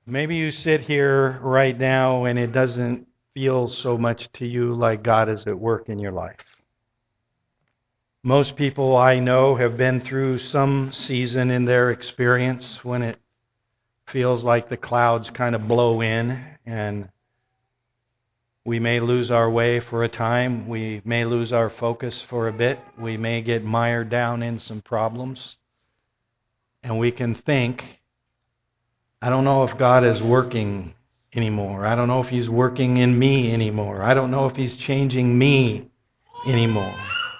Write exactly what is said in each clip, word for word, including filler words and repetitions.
Maybe you sit here right now and it doesn't feel so much to you like God is at work in your life. Most people I know have been through some season in their experience when it feels like the clouds kind of blow in and we may lose our way for a time. We may lose our focus for a bit. We may get mired down in some problems. And we can think, I don't know if God is working anymore. I don't know if He's working in me anymore. I don't know if He's changing me anymore.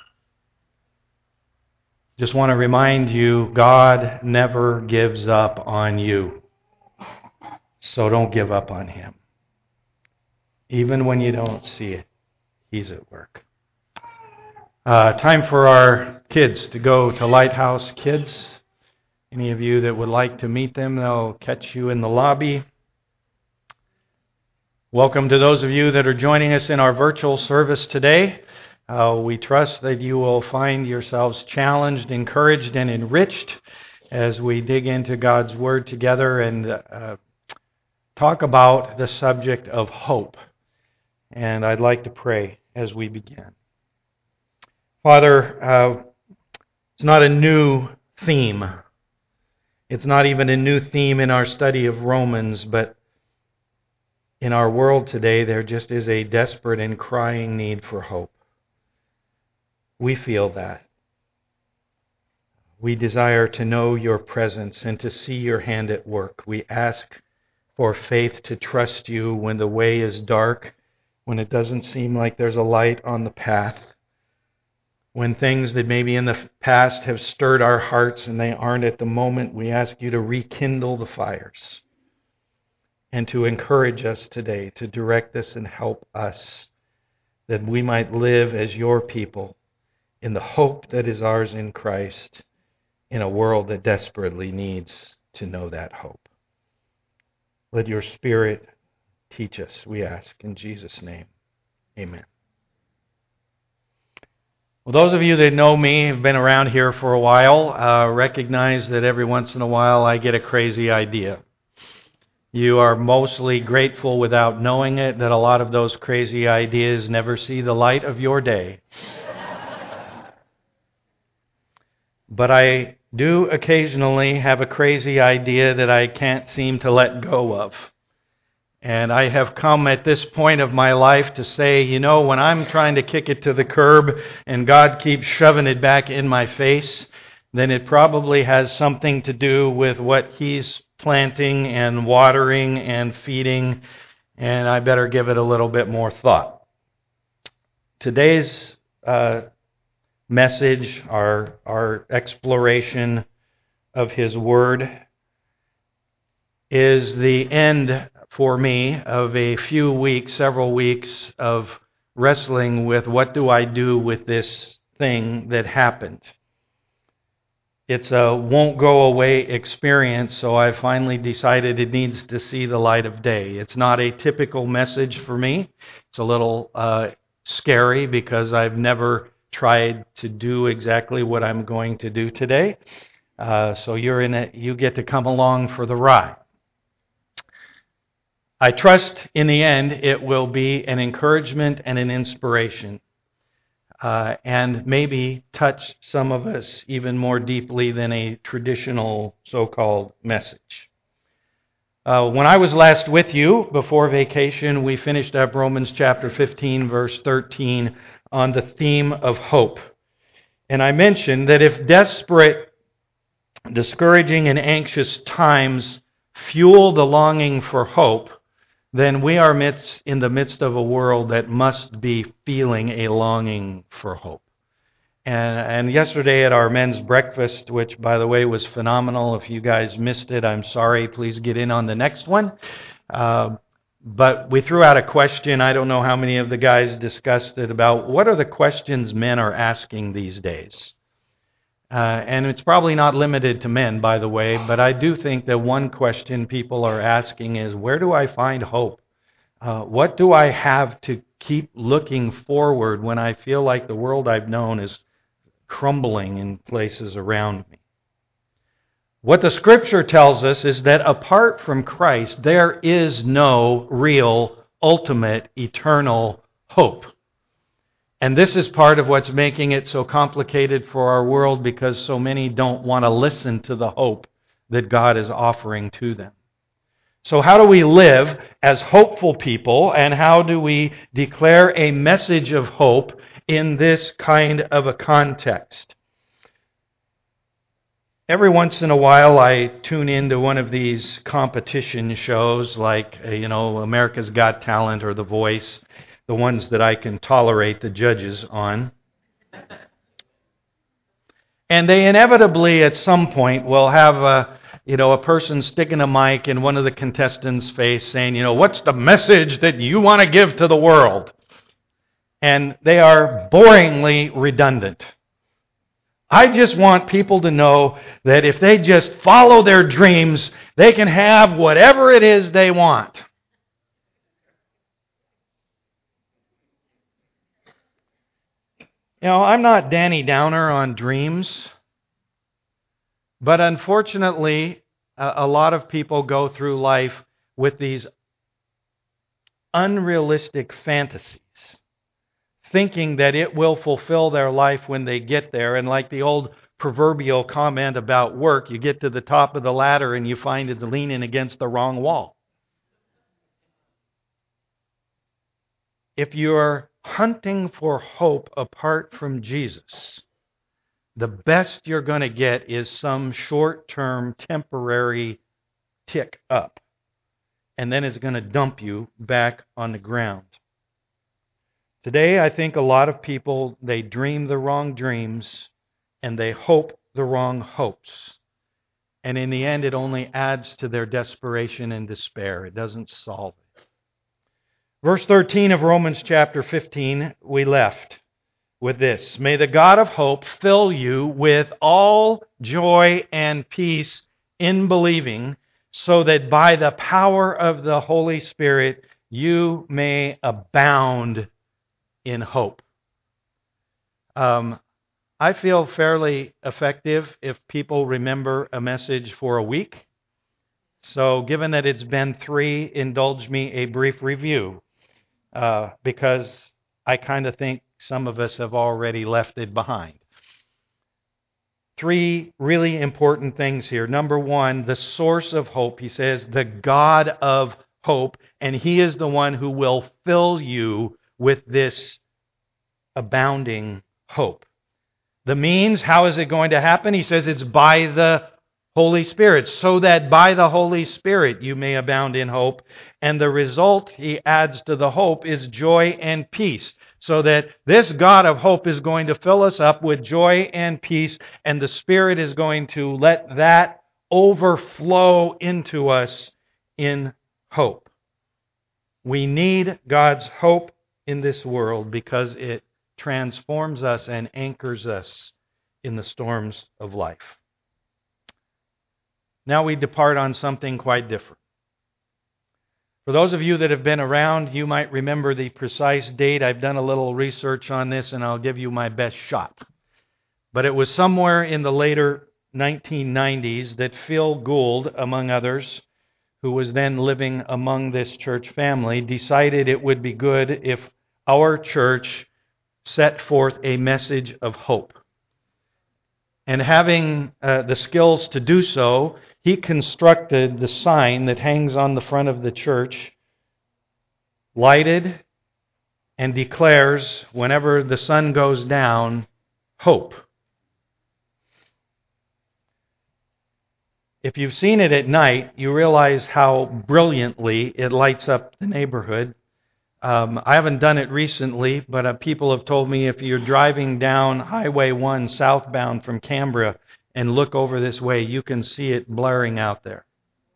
Just want to remind you, God never gives up on you. So don't give up on Him. Even when you don't see it, He's at work. Uh, time for our kids to go to Lighthouse Kids. Any of you that would like to meet them, they'll catch you in the lobby. Welcome to those of you that are joining us in our virtual service today. Uh, we trust that you will find yourselves challenged, encouraged, and enriched as we dig into God's Word together and uh, talk about the subject of hope. And I'd like to pray as we begin. Father, uh, it's not a new theme. It's not even a new theme in our study of Romans, but in our world today, there just is a desperate and crying need for hope. We feel that. We desire to know your presence and to see your hand at work. We ask for faith to trust you when the way is dark, when it doesn't seem like there's a light on the path, when things that maybe in the past have stirred our hearts and they aren't at the moment. We ask you to rekindle the fires and to encourage us today, to direct us and help us, that we might live as your people in the hope that is ours in Christ, in a world that desperately needs to know that hope. Let your Spirit teach us, we ask, in Jesus' name. Amen. Well, those of you that know me, have been around here for a while, uh, recognize that every once in a while I get a crazy idea. You are mostly grateful without knowing it that a lot of those crazy ideas never see the light of your day. But I do occasionally have a crazy idea that I can't seem to let go of. And I have come at this point of my life to say, you know, when I'm trying to kick it to the curb and God keeps shoving it back in my face, then it probably has something to do with what He's planting and watering and feeding, and I better give it a little bit more thought. Today's uh, message, our, our exploration of His Word, is the end for me of a few weeks, several weeks of wrestling with what do I do with this thing that happened. It's a won't go away experience, so I finally decided it needs to see the light of day. It's not a typical message for me. It's a little uh, scary because I've never tried to do exactly what I'm going to do today. Uh, so you're in it, you get to come along for the ride. I trust in the end it will be an encouragement and an inspiration, uh, and maybe touch some of us even more deeply than a traditional so-called message. Uh, when I was last with you before vacation, we finished up Romans chapter fifteen, verse thirteen, on the theme of hope. And I mentioned that if desperate, discouraging, and anxious times fuel the longing for hope, then we are midst, in the midst of a world that must be feeling a longing for hope. And, and yesterday at our men's breakfast, which, by the way, was phenomenal. If you guys missed it, I'm sorry. Please get in on the next one. Uh, but we threw out a question. I don't know how many of the guys discussed it, about what are the questions men are asking these days. Uh, and it's probably not limited to men, by the way, but I do think that one question people are asking is, where do I find hope? Uh, what do I have to keep looking forward when I feel like the world I've known is crumbling in places around me? What the Scripture tells us is that apart from Christ, there is no real, ultimate, eternal hope. And this is part of what's making it so complicated for our world, because so many don't want to listen to the hope that God is offering to them. So how do we live as hopeful people, and how do we declare a message of hope in this kind of a context? Every once in a while I tune into one of these competition shows like, you know, America's Got Talent or The Voice, the ones that I can tolerate the judges on. And they inevitably at some point will have a, you know, a person sticking a mic in one of the contestants' face saying, you know, what's the message that you want to give to the world? And they are boringly redundant. I just want people to know that if they just follow their dreams, they can have whatever it is they want. You know, I'm not Danny Downer on dreams, but unfortunately, a, a lot of people go through life with these unrealistic fantasies, thinking that it will fulfill their life when they get there. And like the old proverbial comment about work, you get to the top of the ladder and you find it's leaning against the wrong wall. If you're hunting for hope apart from Jesus, the best you're going to get is some short-term, temporary tick up. And then it's going to dump you back on the ground. Today, I think a lot of people, they dream the wrong dreams and they hope the wrong hopes. And in the end, it only adds to their desperation and despair. It doesn't solve it. Verse thirteen of Romans chapter fifteen, we left with this. May the God of hope fill you with all joy and peace in believing, so that by the power of the Holy Spirit you may abound in hope. Um, I feel fairly effective if people remember a message for a week. So given that it's been three, indulge me a brief review, uh, because I kind of think some of us have already left it behind. Three really important things here. Number one, the source of hope. He says, the God of hope, and He is the one who will fill you with this abounding hope. The means, how is it going to happen? He says it's by the Holy Spirit, so that by the Holy Spirit you may abound in hope. And the result, he adds to the hope, is joy and peace. So that this God of hope is going to fill us up with joy and peace, and the Spirit is going to let that overflow into us in hope. We need God's hope in this world because it transforms us and anchors us in the storms of life. Now we depart on something quite different. For those of you that have been around, you might remember the precise date. I've done a little research on this, and I'll give you my best shot. But it was somewhere in the later nineteen nineties that Phil Gould, among others, who was then living among this church family, decided it would be good if our church set forth a message of hope. And having uh, the skills to do so, he constructed the sign that hangs on the front of the church, lighted, and declares, whenever the sun goes down, hope. If you've seen it at night, you realize how brilliantly it lights up the neighborhood. Um, I haven't done it recently, but uh, people have told me if you're driving down Highway one southbound from Canberra and look over this way, you can see it blaring out there.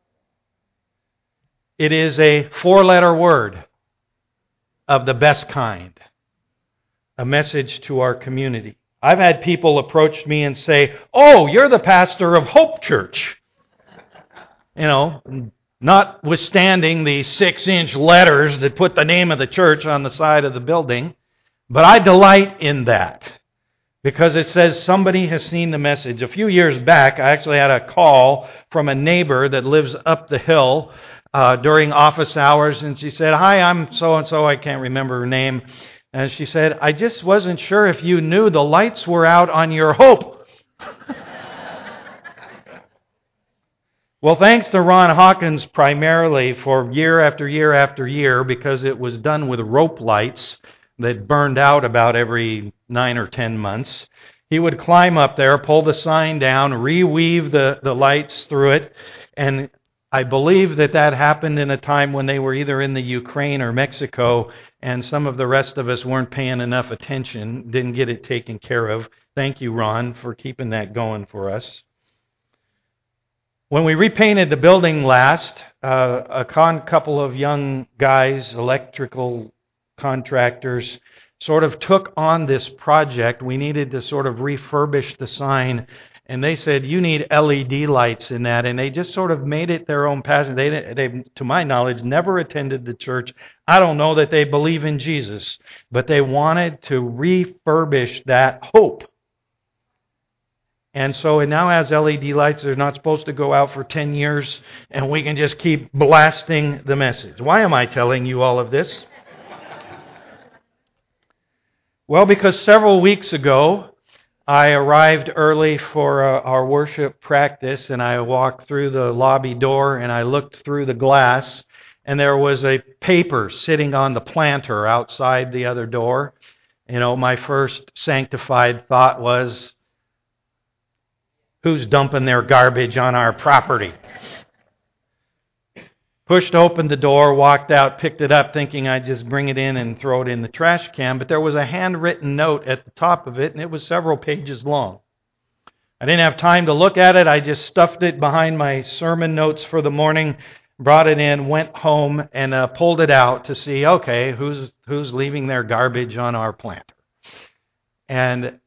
It is a four-letter word of the best kind, a message to our community. I've had people approach me and say, "Oh, you're the pastor of Hope Church." You know, notwithstanding the six-inch letters that put the name of the church on the side of the building, but I delight in that. because it says somebody has seen the message. A few years back, I actually had a call from a neighbor that lives up the hill uh, during office hours, and she said, "Hi, I'm so-and-so," I can't remember her name, and she said, "I just wasn't sure if you knew the lights were out on your Hope." Well, thanks to Ron Hawkins primarily for year after year after year, because it was done with rope lights that burned out about every nine or ten months. He would climb up there, pull the sign down, reweave the, the lights through it, and I believe that that happened in a time when they were either in the Ukraine or Mexico, and some of the rest of us weren't paying enough attention, didn't get it taken care of. Thank you, Ron, for keeping that going for us. When we repainted the building last, uh, a con- couple of young guys, electrical contractors, sort of took on this project. We needed to sort of refurbish the sign, and they said, "You need L E D lights in that," and they just sort of made it their own passion. They, they, to my knowledge, never attended the church. I don't know that they believe in Jesus, but they wanted to refurbish that hope. And so it now has L E D lights. They're not supposed to go out for ten years, and we can just keep blasting the message. Why am I telling you all of this? Well, because several weeks ago, I arrived early for uh, our worship practice, and I walked through the lobby door, and I looked through the glass, and there was a paper sitting on the planter outside the other door. You know, my first sanctified thought was, who's dumping their garbage on our property? Pushed open the door, walked out, picked it up, thinking I'd just bring it in and throw it in the trash can. But there was a handwritten note at the top of it, and it was several pages long. I didn't have time to look at it. I just stuffed it behind my sermon notes for the morning, brought it in, went home, and uh, pulled it out to see, okay, who's who's leaving their garbage on our planter? And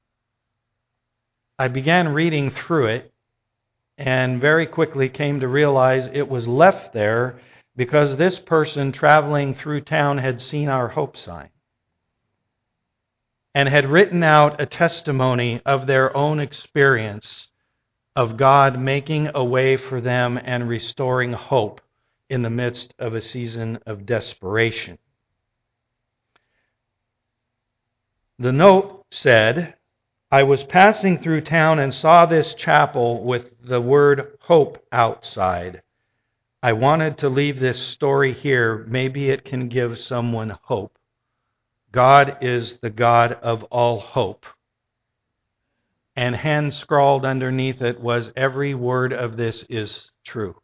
I began reading through it, and very quickly came to realize it was left there because this person traveling through town had seen our hope sign and had written out a testimony of their own experience of God making a way for them and restoring hope in the midst of a season of desperation. The note said, "I was passing through town and saw this chapel with the word hope outside. I wanted to leave this story here. Maybe it can give someone hope. God is the God of all hope." And hand scrawled underneath it was, "Every word of this is true."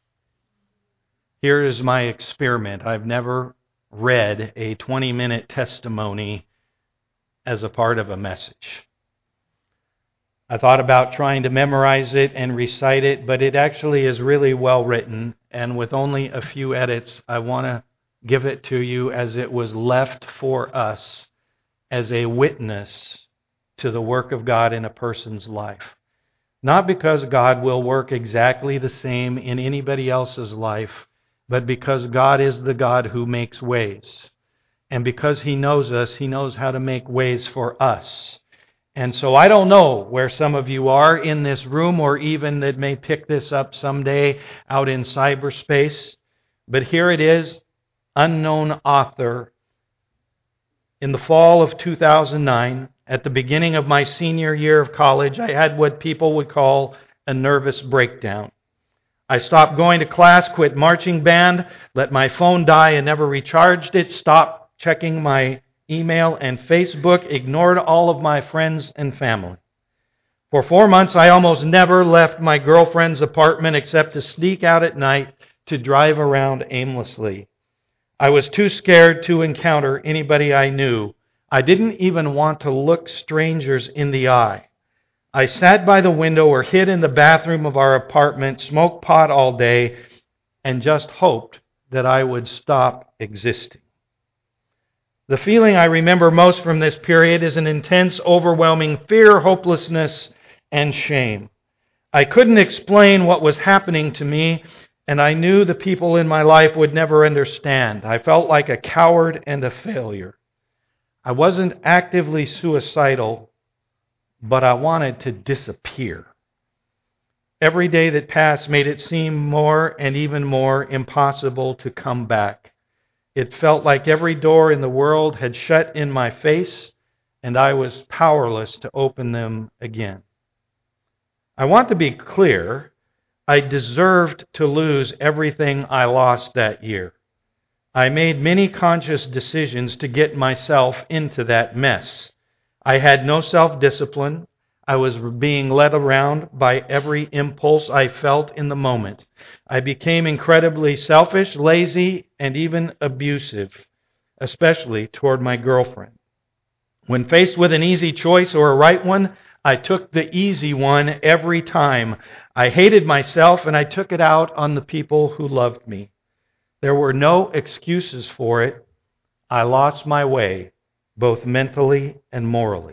Here is my experiment. I've never read a twenty-minute testimony as a part of a message. I thought about trying to memorize it and recite it, but it actually is really well written, and with only a few edits, I want to give it to you as it was left for us as a witness to the work of God in a person's life. Not because God will work exactly the same in anybody else's life, but because God is the God who makes ways. And because He knows us, He knows how to make ways for us. And so I don't know where some of you are in this room, or even that may pick this up someday out in cyberspace. But here it is, unknown author. In the fall of two thousand nine, at the beginning of my senior year of college, I had what people would call a nervous breakdown. I stopped going to class, quit marching band, let my phone die and never recharged it, stopped checking my email and Facebook, ignored all of my friends and family. For four months, I almost never left my girlfriend's apartment except to sneak out at night to drive around aimlessly. I was too scared to encounter anybody I knew. I didn't even want to look strangers in the eye. I sat by the window or hid in the bathroom of our apartment, smoked pot all day, and just hoped that I would stop existing. The feeling I remember most from this period is an intense, overwhelming fear, hopelessness, and shame. I couldn't explain what was happening to me, and I knew the people in my life would never understand. I felt like a coward and a failure. I wasn't actively suicidal, but I wanted to disappear. Every day that passed made it seem more and even more impossible to come back. It felt like every door in the world had shut in my face, and I was powerless to open them again. I want to be clear, I deserved to lose everything I lost that year. I made many conscious decisions to get myself into that mess. I had no self-discipline. I was being led around by every impulse I felt in the moment. I became incredibly selfish, lazy, and even abusive, especially toward my girlfriend. When faced with an easy choice or a right one, I took the easy one every time. I hated myself, and I took it out on the people who loved me. There were no excuses for it. I lost my way, both mentally and morally.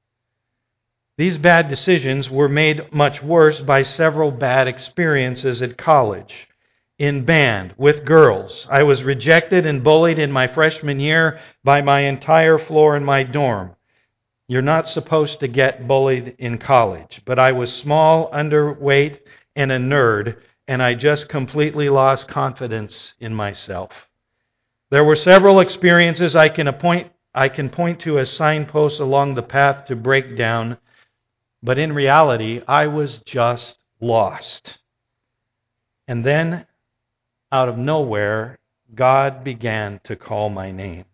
These bad decisions were made much worse by several bad experiences at college. In band, with girls, I was rejected and bullied in my freshman year by my entire floor in my dorm. You're not supposed to get bullied in college, but I was small, underweight, and a nerd, and I just completely lost confidence in myself. There were several experiences I can appoint, I can point to as signposts along the path to breakdown, but in reality, I was just lost. And then, out of nowhere, God began to call my name.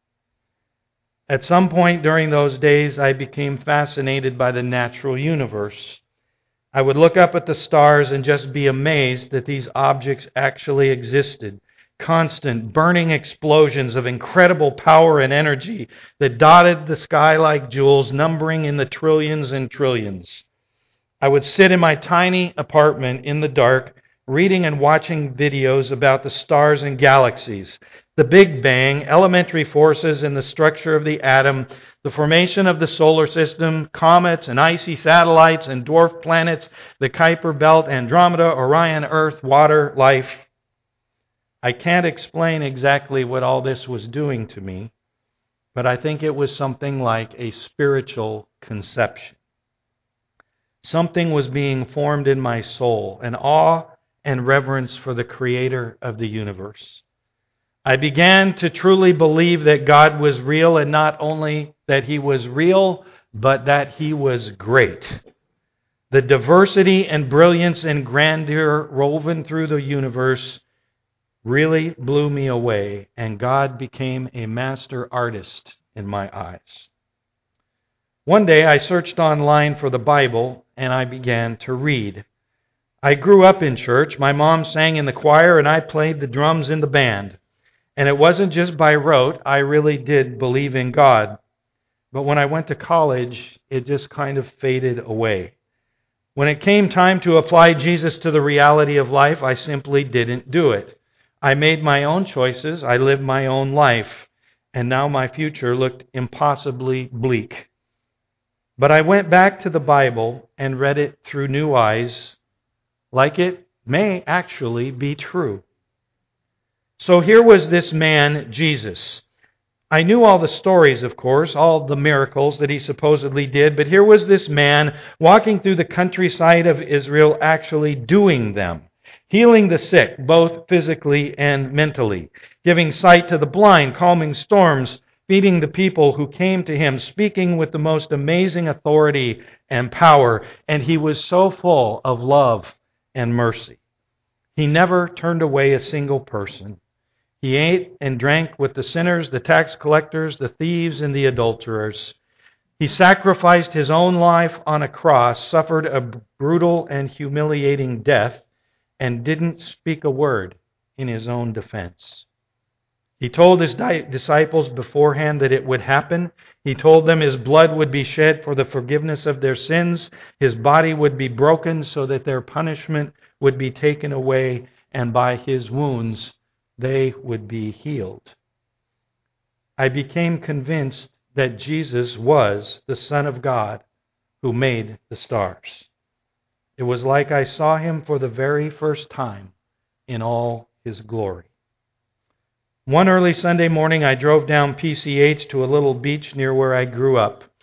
At some point during those days, I became fascinated by the natural universe. I would look up at the stars and just be amazed that these objects actually existed. Constant, burning explosions of incredible power and energy that dotted the sky like jewels, numbering in the trillions and trillions. I would sit in my tiny apartment in the dark, reading and watching videos about the stars and galaxies, the Big Bang, elementary forces in the structure of the atom, the formation of the solar system, comets and icy satellites and dwarf planets, the Kuiper Belt, Andromeda, Orion, Earth, water, life. I can't explain exactly what all this was doing to me, but I think it was something like a spiritual conception. Something was being formed in my soul, an awe and reverence for the Creator of the universe. I began to truly believe that God was real, and not only that He was real, but that He was great. The diversity and brilliance and grandeur woven through the universe really blew me away, and God became a master artist in my eyes. One day I searched online for the Bible, and I began to read. I grew up in church. My mom sang in the choir, and I played the drums in the band. And it wasn't just by rote. I really did believe in God. But when I went to college, it just kind of faded away. When it came time to apply Jesus to the reality of life, I simply didn't do it. I made my own choices. I lived my own life. And now my future looked impossibly bleak. But I went back to the Bible and read it through new eyes, like it may actually be true. So here was this man, Jesus. I knew all the stories, of course, all the miracles that he supposedly did, but here was this man walking through the countryside of Israel actually doing them, healing the sick, both physically and mentally, giving sight to the blind, calming storms, feeding the people who came to him, speaking with the most amazing authority and power, and he was so full of love and mercy. He never turned away a single person. He ate and drank with the sinners, the tax collectors, the thieves, and the adulterers. He sacrificed his own life on a cross, suffered a brutal and humiliating death, and didn't speak a word in his own defense. He told his disciples beforehand that it would happen. He told them his blood would be shed for the forgiveness of their sins. His body would be broken so that their punishment would be taken away, and by his wounds they would be healed. I became convinced that Jesus was the Son of God who made the stars. It was like I saw him for the very first time in all his glory. One early Sunday morning, I drove down P C H to a little beach near where I grew up.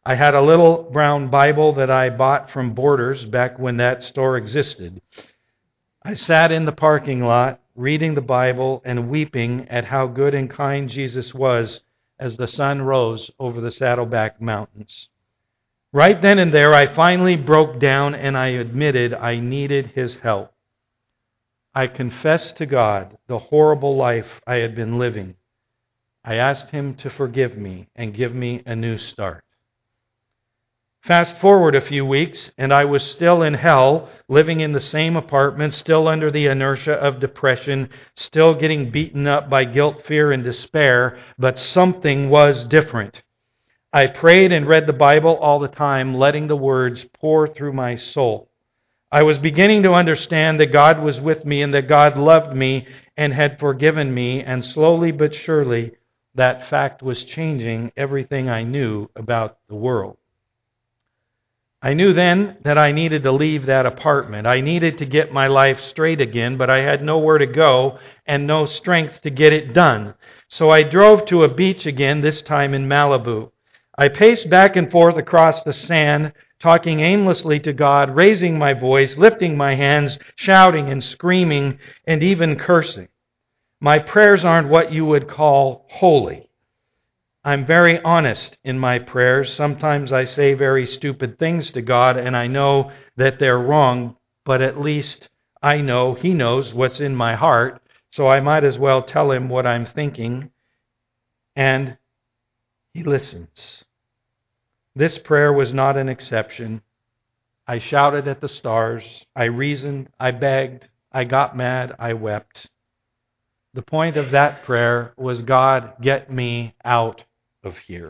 I had a little brown Bible that I bought from Borders back when that store existed. I sat in the parking lot reading the Bible and weeping at how good and kind Jesus was as the sun rose over the Saddleback Mountains. Right then and there, I finally broke down and I admitted I needed His help. I confessed to God the horrible life I had been living. I asked Him to forgive me and give me a new start. Fast forward a few weeks, and I was still in hell, living in the same apartment, still under the inertia of depression, still getting beaten up by guilt, fear, and despair, but something was different. I prayed and read the Bible all the time, letting the words pour through my soul. I was beginning to understand that God was with me and that God loved me and had forgiven me, and slowly but surely, that fact was changing everything I knew about the world. I knew then that I needed to leave that apartment. I needed to get my life straight again, but I had nowhere to go and no strength to get it done. So I drove to a beach again, this time in Malibu. I paced back and forth across the sand, talking aimlessly to God, raising my voice, lifting my hands, shouting and screaming, and even cursing. My prayers aren't what you would call holy. I'm very honest in my prayers. Sometimes I say very stupid things to God, and I know that they're wrong, but at least I know He knows what's in my heart, so I might as well tell Him what I'm thinking, and He listens. This prayer was not an exception. I shouted at the stars. I reasoned. I begged. I got mad. I wept. The point of that prayer was, God, get me out of here.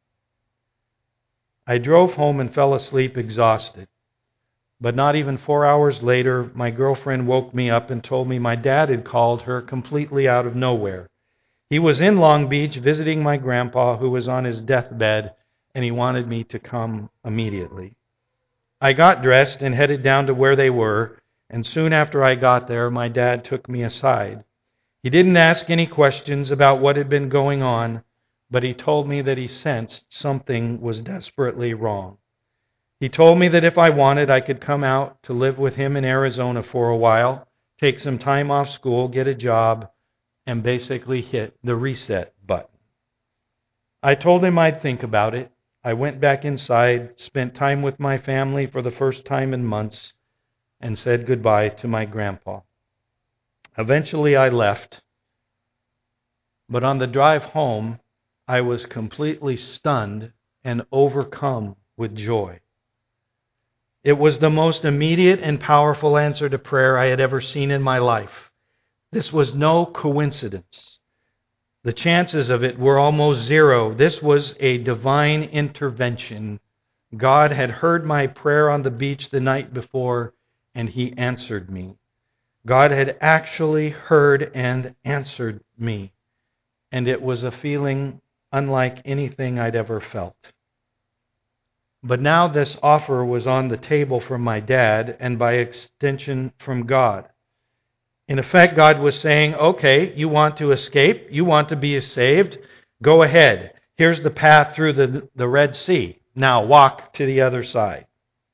I drove home and fell asleep exhausted. But not even four hours later, my girlfriend woke me up and told me my dad had called her completely out of nowhere. He was in Long Beach visiting my grandpa, who was on his deathbed, and he wanted me to come immediately. I got dressed and headed down to where they were, and soon after I got there, my dad took me aside. He didn't ask any questions about what had been going on, but he told me that he sensed something was desperately wrong. He told me that if I wanted, I could come out to live with him in Arizona for a while, take some time off school, get a job, and basically hit the reset button. I told him I'd think about it. I went back inside, spent time with my family for the first time in months, and said goodbye to my grandpa. Eventually I left, but on the drive home, I was completely stunned and overcome with joy. It was the most immediate and powerful answer to prayer I had ever seen in my life. This was no coincidence. The chances of it were almost zero. This was a divine intervention. God had heard my prayer on the beach the night before, and He answered me. God had actually heard and answered me, and it was a feeling unlike anything I'd ever felt. But now this offer was on the table from my dad, and by extension from God. In effect, God was saying, okay, you want to escape, you want to be saved, go ahead. Here's the path through the, the Red Sea. Now walk to the other side.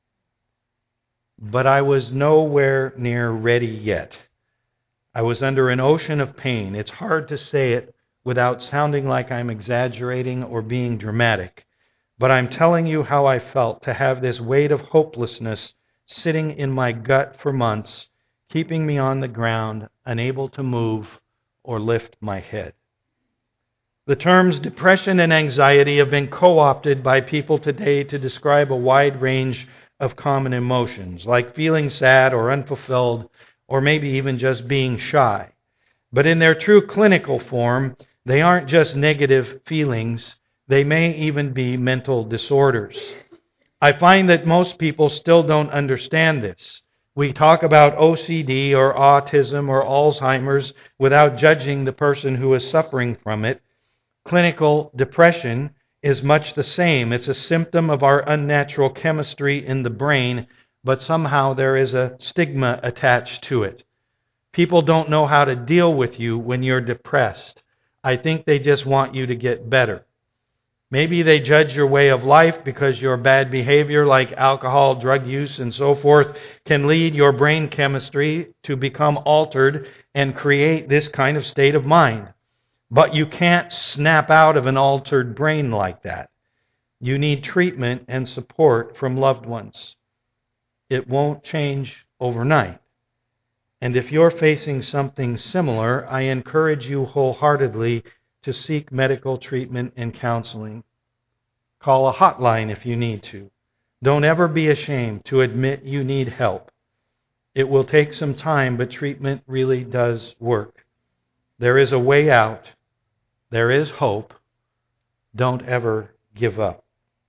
But I was nowhere near ready yet. I was under an ocean of pain. It's hard to say it without sounding like I'm exaggerating or being dramatic. But I'm telling you how I felt to have this weight of hopelessness sitting in my gut for months, keeping me on the ground, unable to move or lift my head. The terms depression and anxiety have been co-opted by people today to describe a wide range of common emotions, like feeling sad or unfulfilled, or maybe even just being shy. But in their true clinical form, they aren't just negative feelings. They may even be mental disorders. I find that most people still don't understand this. We talk about O C D or autism or Alzheimer's without judging the person who is suffering from it. Clinical depression is much the same. It's a symptom of our unnatural chemistry in the brain, but somehow there is a stigma attached to it. People don't know how to deal with you when you're depressed. I think they just want you to get better. Maybe they judge your way of life because your bad behavior, like alcohol, drug use, and so forth, can lead your brain chemistry to become altered and create this kind of state of mind. But you can't snap out of an altered brain like that. You need treatment and support from loved ones. It won't change overnight. And if you're facing something similar, I encourage you wholeheartedly to seek medical treatment and counseling. Call a hotline if you need to. Don't ever be ashamed to admit you need help. It will take some time, but treatment really does work. There is a way out. There is hope. Don't ever give up.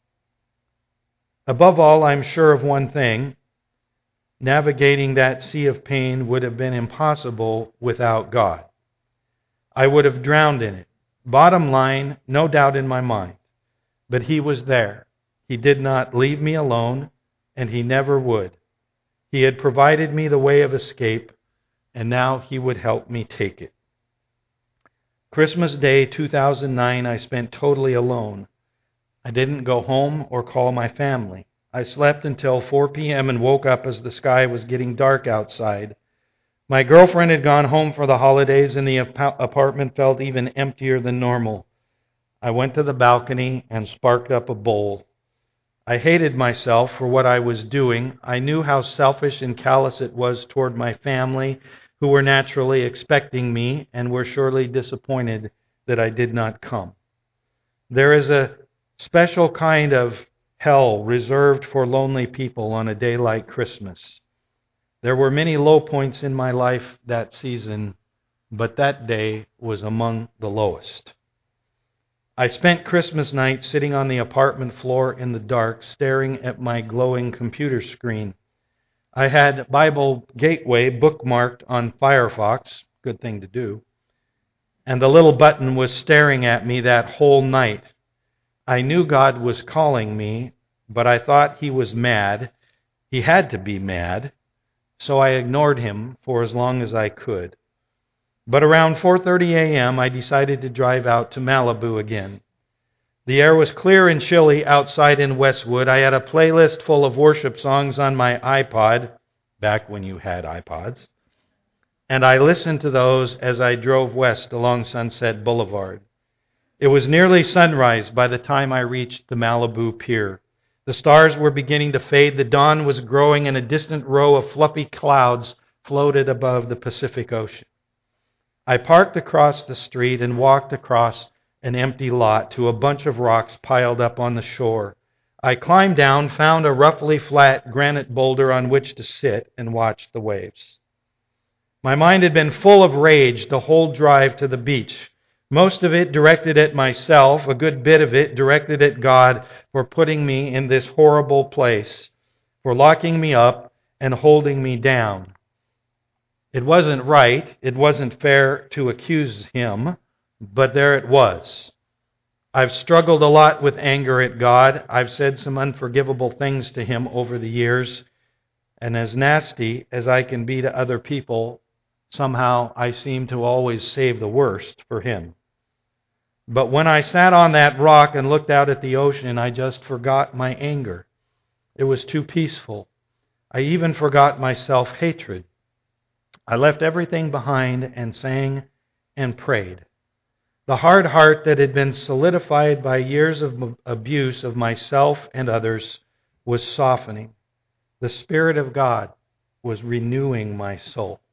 Above all, I'm sure of one thing. Navigating that sea of pain would have been impossible without God. I would have drowned in it. Bottom line, no doubt in my mind. But He was there. He did not leave me alone, and He never would. He had provided me the way of escape, and now He would help me take it. Christmas Day two thousand nine, I spent totally alone. I didn't go home or call my family. I slept until four p.m. and woke up as the sky was getting dark outside. My girlfriend had gone home for the holidays, and the ap- apartment felt even emptier than normal. I went to the balcony and sparked up a bowl. I hated myself for what I was doing. I knew how selfish and callous it was toward my family, who were naturally expecting me and were surely disappointed that I did not come. There is a special kind of hell reserved for lonely people on a day like Christmas. There were many low points in my life that season, but that day was among the lowest. I spent Christmas night sitting on the apartment floor in the dark, staring at my glowing computer screen. I had Bible Gateway bookmarked on Firefox, good thing to do, and the little button was staring at me that whole night. I knew God was calling me, but I thought He was mad. He had to be mad, so I ignored Him for as long as I could. But around four thirty a.m., I decided to drive out to Malibu again. The air was clear and chilly outside in Westwood. I had a playlist full of worship songs on my iPod, back when you had iPods, and I listened to those as I drove west along Sunset Boulevard. It was nearly sunrise by the time I reached the Malibu pier. The stars were beginning to fade. The dawn was growing, and a distant row of fluffy clouds floated above the Pacific Ocean. I parked across the street and walked across an empty lot to a bunch of rocks piled up on the shore. I climbed down, found a roughly flat granite boulder on which to sit and watch the waves. My mind had been full of rage the whole drive to the beach. Most of it directed at myself, a good bit of it directed at God for putting me in this horrible place, for locking me up and holding me down. It wasn't right, it wasn't fair to accuse Him, but there it was. I've struggled a lot with anger at God. I've said some unforgivable things to Him over the years, and as nasty as I can be to other people, somehow I seem to always save the worst for Him. But when I sat on that rock and looked out at the ocean, I just forgot my anger. It was too peaceful. I even forgot my self-hatred. I left everything behind and sang and prayed. The hard heart that had been solidified by years of abuse of myself and others was softening. The Spirit of God was renewing my soul.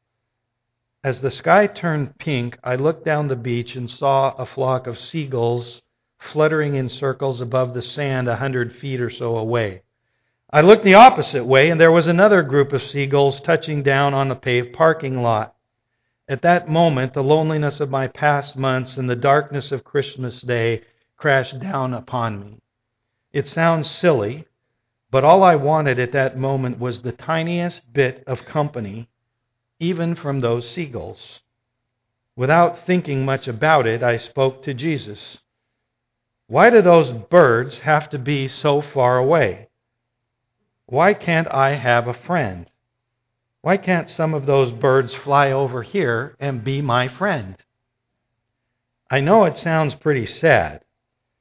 As the sky turned pink, I looked down the beach and saw a flock of seagulls fluttering in circles above the sand a hundred feet or so away. I looked the opposite way, and there was another group of seagulls touching down on the paved parking lot. At that moment, the loneliness of my past months and the darkness of Christmas Day crashed down upon me. It sounds silly, but all I wanted at that moment was the tiniest bit of company, even from those seagulls. Without thinking much about it, I spoke to Jesus. Why do those birds have to be so far away? Why can't I have a friend? Why can't some of those birds fly over here and be my friend? I know it sounds pretty sad,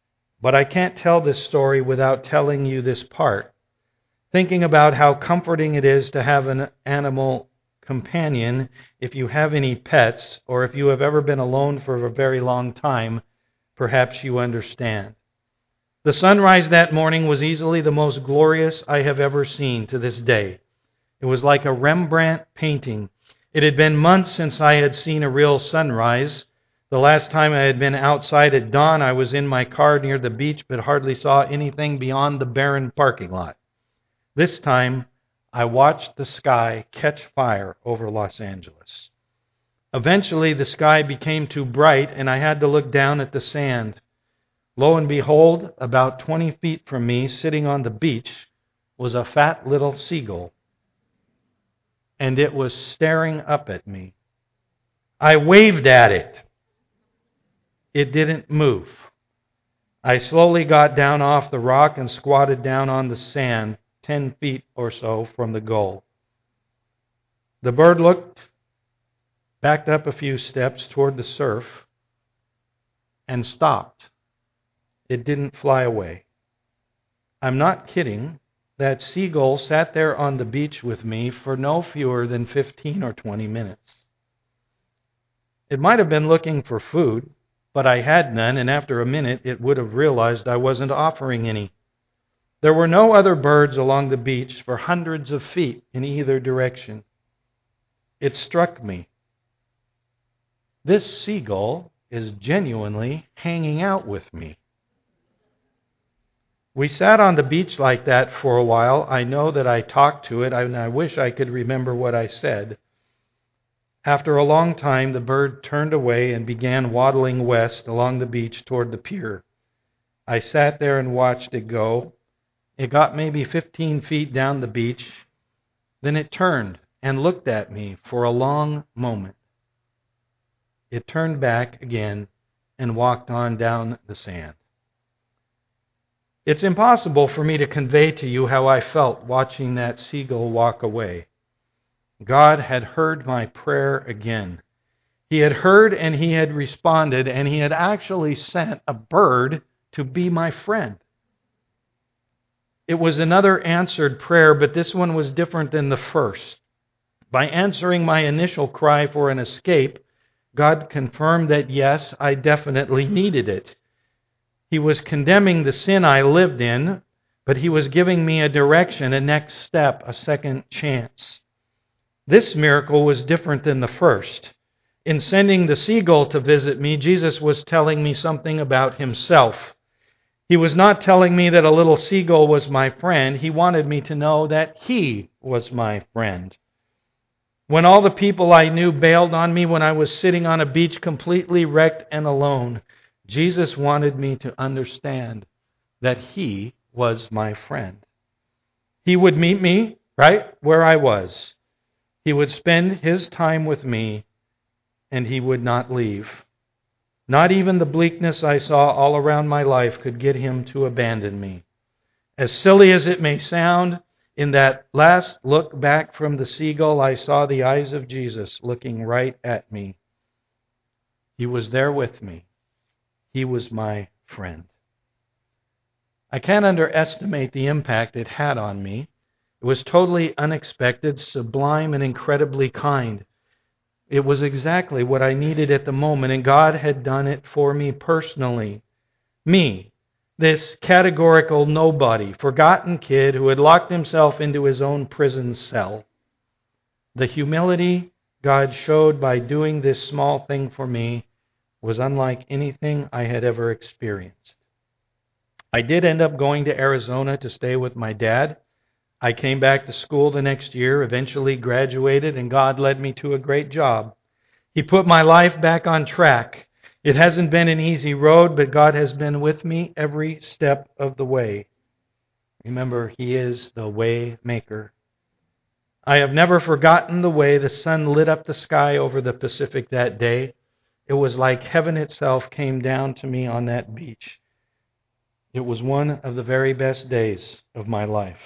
But I can't tell this story without telling you this part. Thinking about how comforting it is to have an animal companion if you have any pets, or if you have ever been alone for a very long time, perhaps you understand. The sunrise that morning was easily the most glorious I have ever seen to this day. It was like a Rembrandt painting. It had been months since I had seen a real sunrise. The last time I had been outside at dawn, I was in my car near the beach, but hardly saw anything beyond the barren parking lot. This time, I watched the sky catch fire over Los Angeles. Eventually, the sky became too bright, and I had to look down at the sand. Lo and behold, about twenty feet from me, sitting on the beach, was a fat little seagull. And it was staring up at me. I waved at it. It didn't move. I slowly got down off the rock and squatted down on the sand, ten feet or so from the gull. The bird looked, backed up a few steps toward the surf, and stopped. It didn't fly away. I'm not kidding. That seagull sat there on the beach with me for no fewer than fifteen or twenty minutes. It might have been looking for food, but I had none, and after a minute it would have realized I wasn't offering any. There were no other birds along the beach for hundreds of feet in either direction. It struck me. This seagull is genuinely hanging out with me. We sat on the beach like that for a while. I know that I talked to it, and I wish I could remember what I said. After a long time, the bird turned away and began waddling west along the beach toward the pier. I sat there and watched it go. It got maybe fifteen feet down the beach. Then it turned and looked at me for a long moment. It turned back again and walked on down the sand. It's impossible for me to convey to you how I felt watching that seagull walk away. God had heard my prayer again. He had heard and He had responded, and He had actually sent a bird to be my friend. It was another answered prayer, but this one was different than the first. By answering my initial cry for an escape, God confirmed that yes, I definitely needed it. He was condemning the sin I lived in, but He was giving me a direction, a next step, a second chance. This miracle was different than the first. In sending the seagull to visit me, Jesus was telling me something about Himself. He was not telling me that a little seagull was my friend. He wanted me to know that He was my friend. When all the people I knew bailed on me when I was sitting on a beach completely wrecked and alone, Jesus wanted me to understand that He was my friend. He would meet me right where I was. He would spend His time with me, and He would not leave. Not even the bleakness I saw all around my life could get Him to abandon me. As silly as it may sound, in that last look back from the seagull, I saw the eyes of Jesus looking right at me. He was there with me. He was my friend. I can't underestimate the impact it had on me. It was totally unexpected, sublime, and incredibly kind. It was exactly what I needed at the moment, and God had done it for me personally. Me, this categorical nobody, forgotten kid who had locked himself into his own prison cell. The humility God showed by doing this small thing for me was unlike anything I had ever experienced. I did end up going to Arizona to stay with my dad. I came back to school the next year, eventually graduated, and God led me to a great job. He put my life back on track. It hasn't been an easy road, but God has been with me every step of the way. Remember, He is the way maker. I have never forgotten the way the sun lit up the sky over the Pacific that day. It was like heaven itself came down to me on that beach. It was one of the very best days of my life.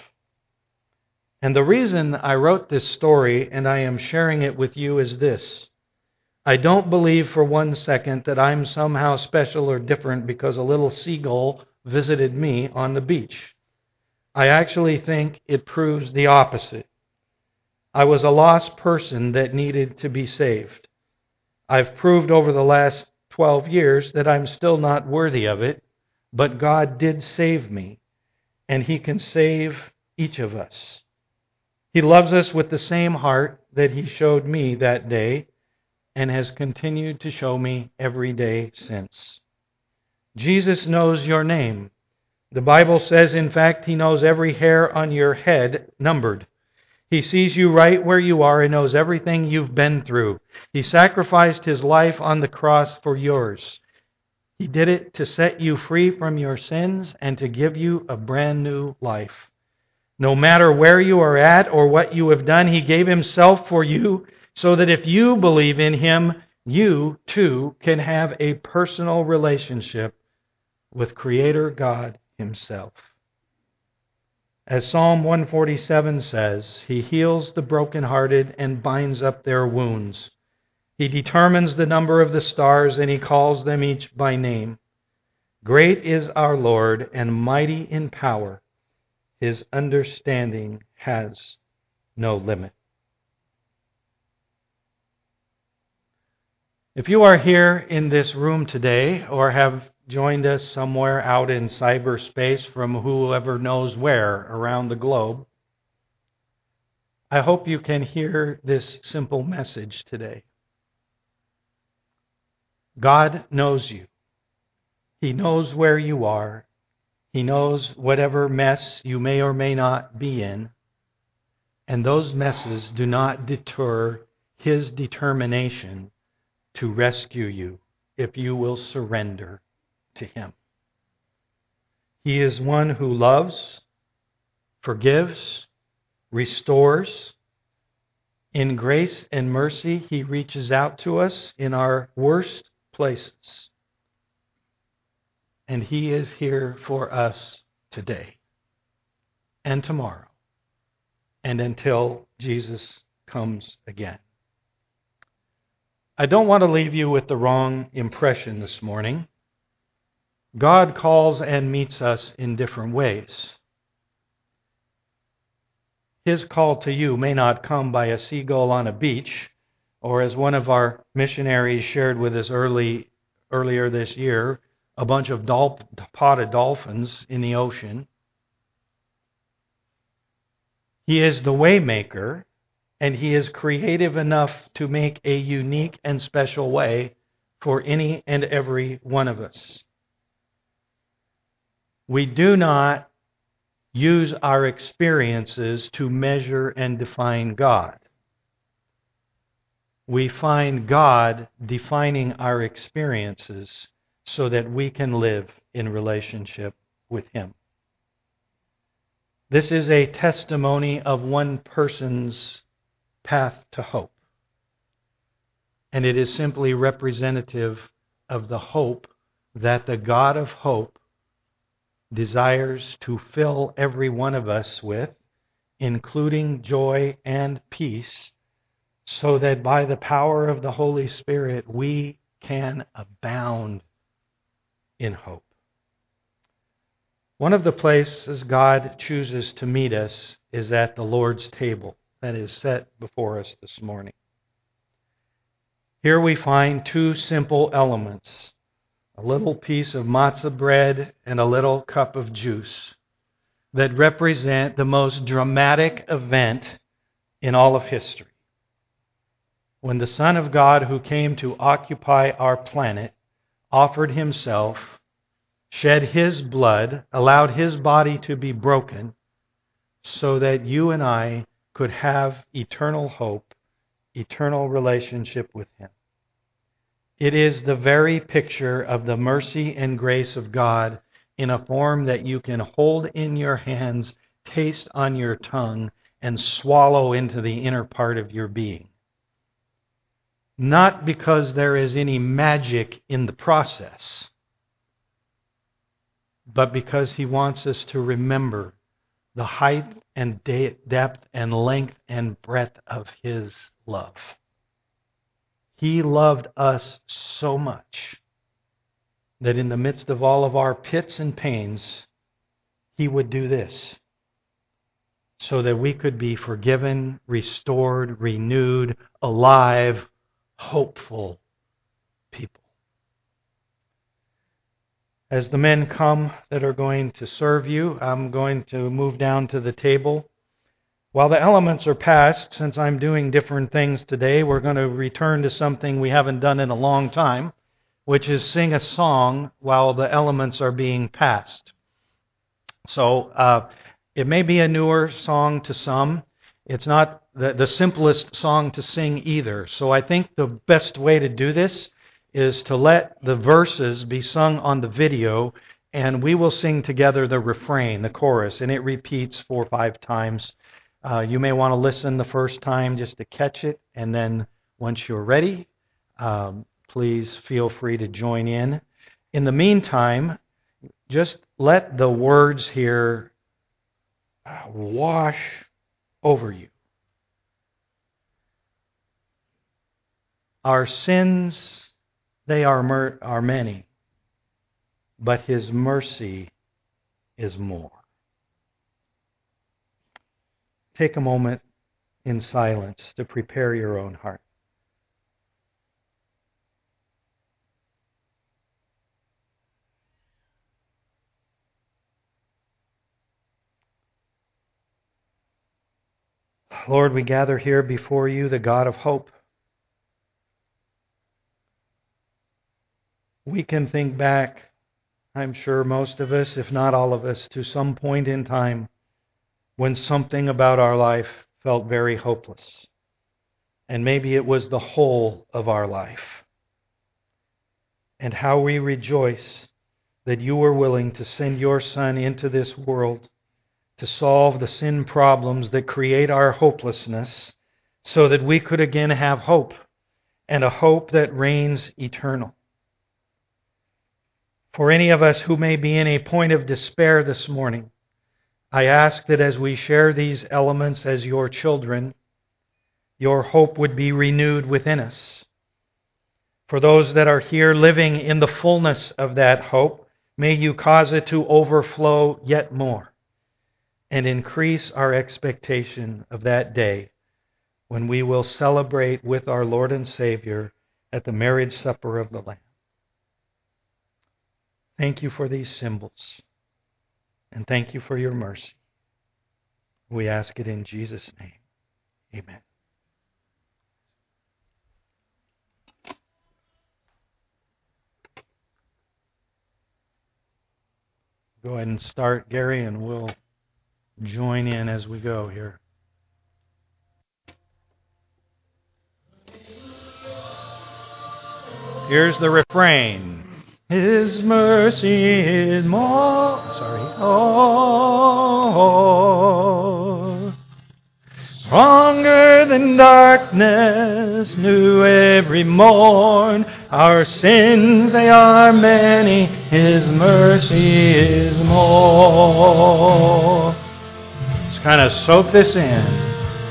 And the reason I wrote this story and I am sharing it with you is this. I don't believe for one second that I'm somehow special or different because a little seagull visited me on the beach. I actually think it proves the opposite. I was a lost person that needed to be saved. I've proved over the last twelve years that I'm still not worthy of it, but God did save me, and He can save each of us. He loves us with the same heart that He showed me that day and has continued to show me every day since. Jesus knows your name. The Bible says, in fact, He knows every hair on your head numbered. He sees you right where you are and knows everything you've been through. He sacrificed His life on the cross for yours. He did it to set you free from your sins and to give you a brand new life. No matter where you are at or what you have done, He gave Himself for you so that if you believe in Him, you too can have a personal relationship with Creator God Himself. As Psalm one forty-seven says, He heals the brokenhearted and binds up their wounds. He determines the number of the stars and He calls them each by name. Great is our Lord and mighty in power. His understanding has no limit. If you are here in this room today or have joined us somewhere out in cyberspace from whoever knows where around the globe, I hope you can hear this simple message today. God knows you. He knows where you are. He knows whatever mess you may or may not be in. And those messes do not deter His determination to rescue you if you will surrender to Him. He is one who loves, forgives, restores. In grace and mercy, He reaches out to us in our worst places. And He is here for us today and tomorrow and until Jesus comes again. I don't want to leave you with the wrong impression this morning. God calls and meets us in different ways. His call to you may not come by a seagull on a beach, or as one of our missionaries shared with us early, earlier this year, a bunch of dol- potted dolphins in the ocean. He is the way maker, and He is creative enough to make a unique and special way for any and every one of us. We do not use our experiences to measure and define God. We find God defining our experiences so that we can live in relationship with Him. This is a testimony of one person's path to hope. And it is simply representative of the hope that the God of hope desires to fill every one of us with, including joy and peace, so that by the power of the Holy Spirit we can abound in hope. One of the places God chooses to meet us is at the Lord's table that is set before us this morning. Here we find two simple elements: a little piece of matzah bread and a little cup of juice that represent the most dramatic event in all of history. When the Son of God, who came to occupy our planet, offered Himself, shed His blood, allowed His body to be broken, so that you and I could have eternal hope, eternal relationship with Him. It is the very picture of the mercy and grace of God in a form that you can hold in your hands, taste on your tongue, and swallow into the inner part of your being. Not because there is any magic in the process, but because He wants us to remember the height and de- depth and length and breadth of His love. He loved us so much that in the midst of all of our pits and pains, He would do this so that we could be forgiven, restored, renewed, alive, hopeful people. As the men come that are going to serve you, I'm going to move down to the table. While the elements are passed, since I'm doing different things today, we're going to return to something we haven't done in a long time, which is sing a song while the elements are being passed. So uh, it may be a newer song to some. It's not the, the simplest song to sing either. So I think the best way to do this is to let the verses be sung on the video, and we will sing together the refrain, the chorus, and it repeats four or five times. Uh, you may want to listen the first time just to catch it, and then once you're ready, um, please feel free to join in. In the meantime, just let the words here wash over you. Our sins, they are mer- are many, but His mercy is more. Take a moment in silence to prepare your own heart. Lord, we gather here before You, the God of hope. We can think back, I'm sure most of us, if not all of us, to some point in time when something about our life felt very hopeless. And maybe it was the whole of our life. And how we rejoice that You were willing to send Your Son into this world to solve the sin problems that create our hopelessness so that we could again have hope, and a hope that reigns eternal. For any of us who may be in a point of despair this morning, I ask that as we share these elements as Your children, Your hope would be renewed within us. For those that are here living in the fullness of that hope, may You cause it to overflow yet more and increase our expectation of that day when we will celebrate with our Lord and Savior at the marriage supper of the Lamb. Thank You for these symbols, and thank You for Your mercy. We ask it in Jesus' name. Amen. Go ahead and start, Gary, and we'll join in as we go here. Here's the refrain. His mercy is more, sorry, oh, stronger than darkness, new every morn. Our sins, they are many, His mercy is more. Let's kind of soak this in.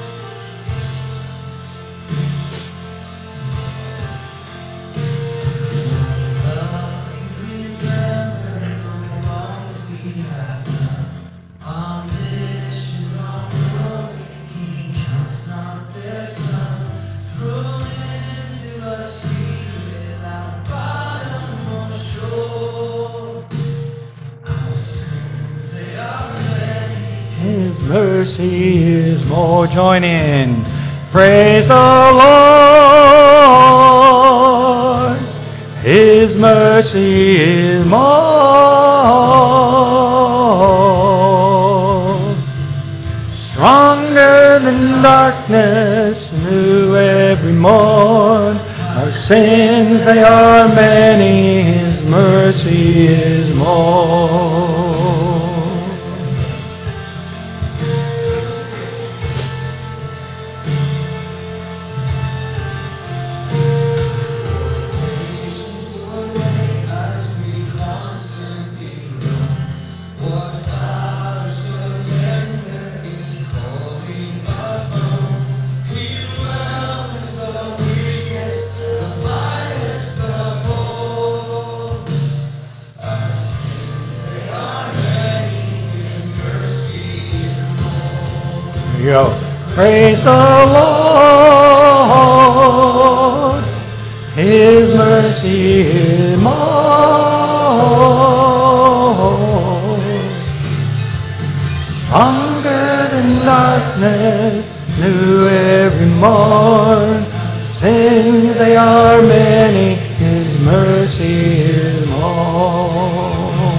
Mercy is more. Join in. Praise the Lord. His mercy is more. Stronger than darkness, new every morn. Our sins, they are many. His mercy is more. go. Praise the Lord. His mercy is more. Stronger than darkness, new every morn. Sins they are many, His mercy is more.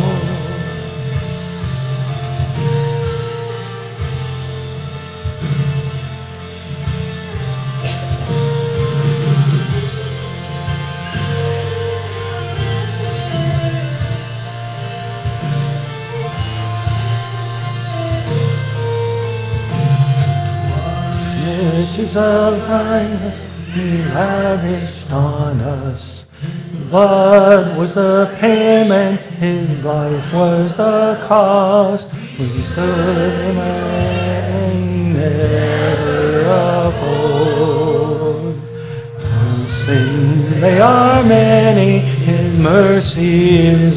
Riches of kindness He lavished on us. Blood was the payment, His life was the cost. We stood Him and never uphold. Our sins they are many, His mercy is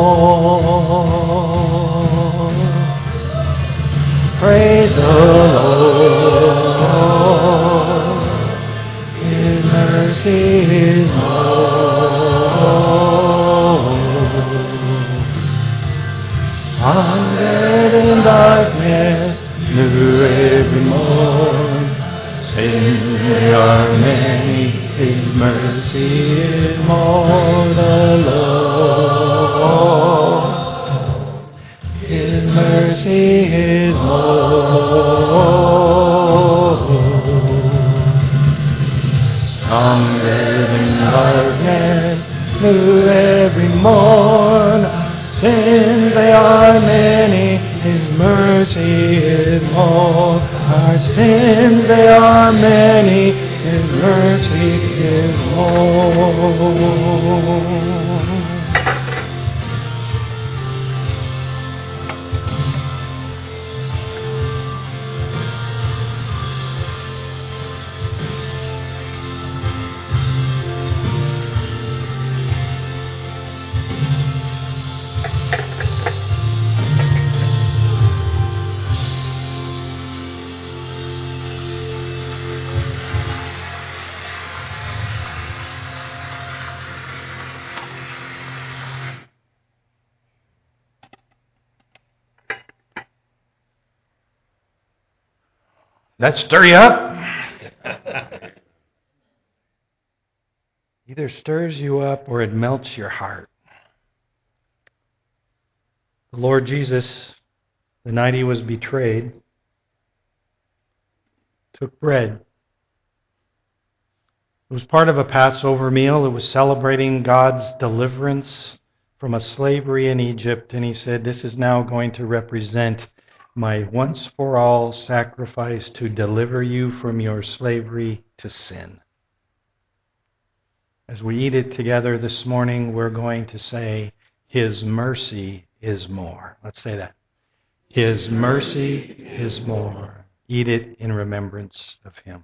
more. Praise the Lord. His mercy is more. Stronger than darkness, new every morn. Sins they are many, His mercy is more. The Lord, His mercy is more. Stronger than darkness, new every morn. Sins they are many, His mercy is more. Our sins they are many, His mercy is more. That stir you up? Either stirs you up or it melts your heart. The Lord Jesus, the night He was betrayed, took bread. It was part of a Passover meal. It was celebrating God's deliverance from a slavery in Egypt. And He said, this is now going to represent my once-for-all sacrifice to deliver you from your slavery to sin. As we eat it together this morning, we're going to say, His mercy is more. Let's say that. His mercy is more. Eat it in remembrance of Him.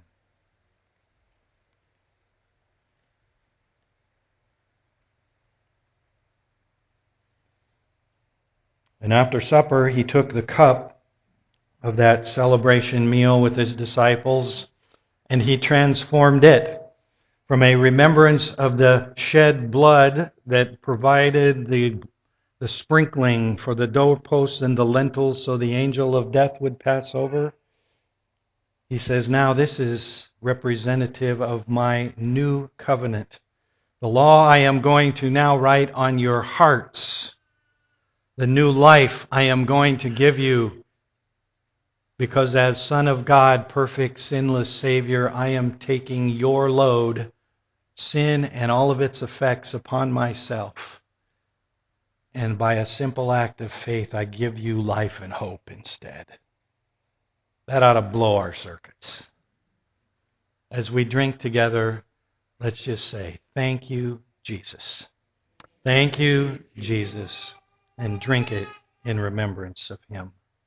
And after supper, He took the cup of that celebration meal with His disciples, and He transformed it from a remembrance of the shed blood that provided the, the sprinkling for the doorposts and the lintels so the angel of death would pass over. He says, now this is representative of my new covenant. The law I am going to now write on your hearts. The new life I am going to give you. Because as Son of God, perfect, sinless Savior, I am taking your load, sin and all of its effects upon myself. And by a simple act of faith, I give you life and hope instead. That ought to blow our circuits. As we drink together, let's just say, thank you, Jesus. Thank you, Jesus. And drink it in remembrance of Him.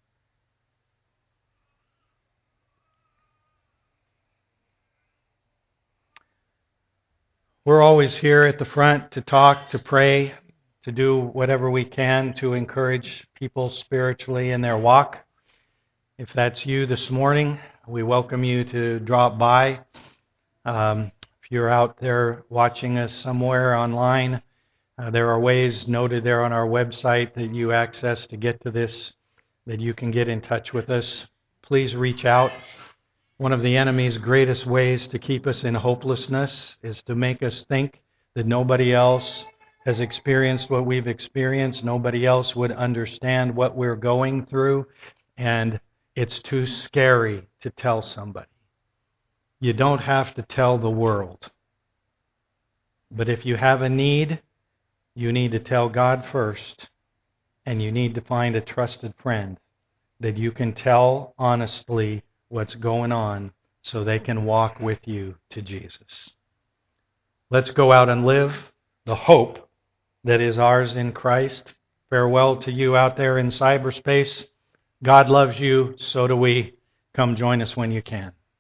We're always here at the front to talk, to pray, to do whatever we can to encourage people spiritually in their walk. If that's you this morning, we welcome you to drop by. Um, if you're out there watching us somewhere online, uh, there are ways noted there on our website that you access to get to this, that you can get in touch with us. Please reach out. One of the enemy's greatest ways to keep us in hopelessness is to make us think that nobody else has experienced what we've experienced. Nobody else would understand what we're going through, and it's too scary to tell somebody. You don't have to tell the world. But if you have a need, you need to tell God first, and you need to find a trusted friend that you can tell honestly what's going on so they can walk with you to Jesus. Let's go out and live the hope that is ours in Christ. Farewell to you out there in cyberspace. God loves you, so do we. Come join us when you can.